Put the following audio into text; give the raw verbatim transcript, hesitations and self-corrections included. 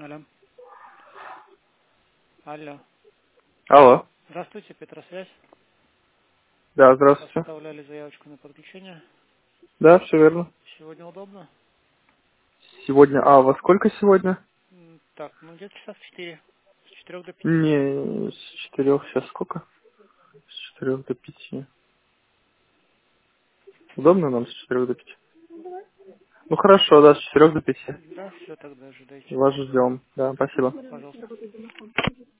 Алло. Алло. Алло. Здравствуйте, Петросвязь. Да, здравствуйте. Оставляли заявочку на подключение. Да, все верно. Сегодня удобно? Сегодня, а во сколько сегодня? М, Так, ну где-то часа в четыре. С четырех до пяти. Не, с четырех, сейчас сколько? С четырех до пяти. Удобно нам с четырех до пяти? Ну хорошо, да, с четырех до пяти. Да, все, тогда ожидайте. Вас ждем. Да, спасибо. Пожалуйста.